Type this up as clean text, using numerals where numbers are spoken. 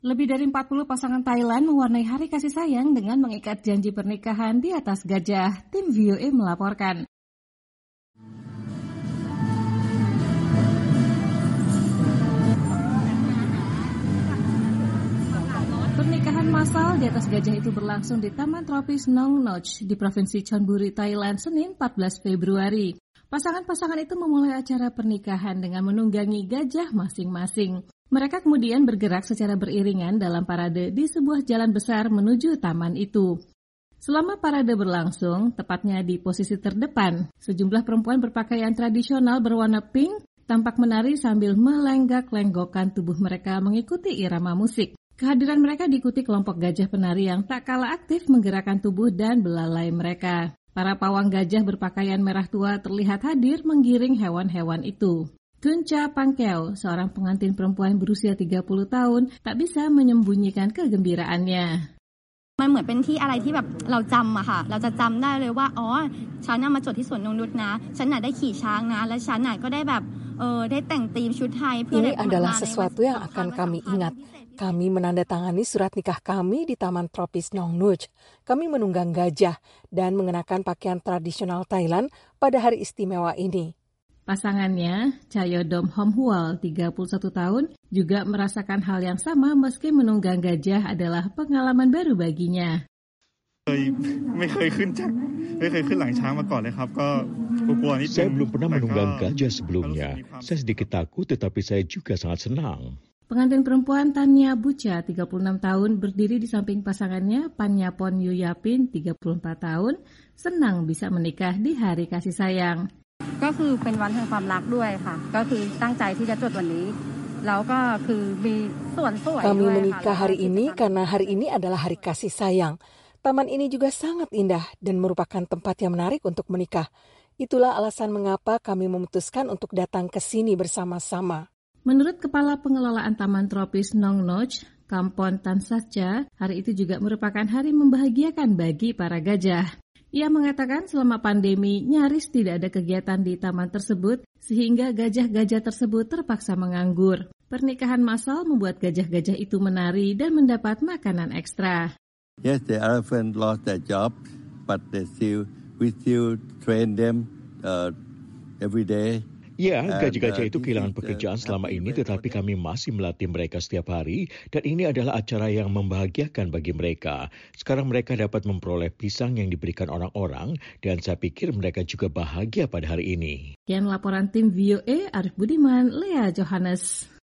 Lebih dari 40 pasangan Thailand mewarnai hari kasih sayang dengan mengikat janji pernikahan di atas gajah. Tim VOA melaporkan. Pernikahan massal di atas gajah itu berlangsung di Taman Tropis Nong Noch di Provinsi Chonburi, Thailand, Senin 14 Februari. Pasangan-pasangan itu memulai acara pernikahan dengan menunggangi gajah masing-masing. Mereka kemudian bergerak secara beriringan dalam parade di sebuah jalan besar menuju taman itu. Selama parade berlangsung, tepatnya di posisi terdepan, sejumlah perempuan berpakaian tradisional berwarna pink tampak menari sambil melenggak-lenggokkan tubuh mereka mengikuti irama musik. Kehadiran mereka diikuti kelompok gajah penari yang tak kalah aktif menggerakkan tubuh dan belalai mereka. Para pawang gajah berpakaian merah tua terlihat hadir menggiring hewan-hewan itu. Tunca Pangkeo, seorang pengantin perempuan berusia 30 tahun, tak bisa menyembunyikan kegembiraannya. มันเหมือนเป็นที่อะไรที่แบบเราจำอะค่ะเราจะจำได้เลยว่าฉันน่ะมาจดที่สวนนงนุชนะฉันน่ะได้ขี่ช้างนะและฉันน่ะก็ได้แบบได้แต่งธีมชุดไทยเพื่อ Ini adalah sesuatu yang akan kami ingat. Kami menandatangani surat nikah kami di Taman Tropis Nong Nuch. Kami menunggang gajah dan mengenakan pakaian tradisional Thailand pada hari istimewa ini. Pasangannya, Chayodom Homhual, 31 tahun, juga merasakan hal yang sama meski menunggang gajah adalah pengalaman baru baginya. Saya belum pernah menunggang gajah sebelumnya. Saya sedikit takut tetapi saya juga sangat senang. Pengantin perempuan Tania Bucha, 36 tahun, berdiri di samping pasangannya, Panyapon Yuyapin, 34 tahun, senang bisa menikah di hari kasih sayang. ก็คือเป็นวันแห่งความรักด้วยค่ะก็คือตั้งใจที่จะจดวันนี้แล้วก็คือมีสวนสวย Kami menikah hari ini karena hari ini adalah hari kasih sayang. Taman ini juga sangat indah dan merupakan tempat yang menarik untuk menikah. Itulah alasan mengapa kami memutuskan untuk datang ke sini bersama-sama. Menurut Kepala Pengelolaan Taman Tropis Nong Noch, Kampon Tansatja, hari itu juga merupakan hari membahagiakan bagi para gajah. Ia mengatakan selama pandemi nyaris tidak ada kegiatan di taman tersebut sehingga gajah-gajah tersebut terpaksa menganggur. Pernikahan massal membuat gajah-gajah itu menari dan mendapat makanan ekstra. Yes, the elephant lost their job, but we still train them every day. Ya, gajah-gajah itu kehilangan pekerjaan selama ini, tetapi kami masih melatih mereka setiap hari, dan ini adalah acara yang membahagiakan bagi mereka. Sekarang mereka dapat memperoleh pisang yang diberikan orang-orang, dan saya pikir mereka juga bahagia pada hari ini. Sekian laporan tim VOA, Arif Budiman, Lea Johannes.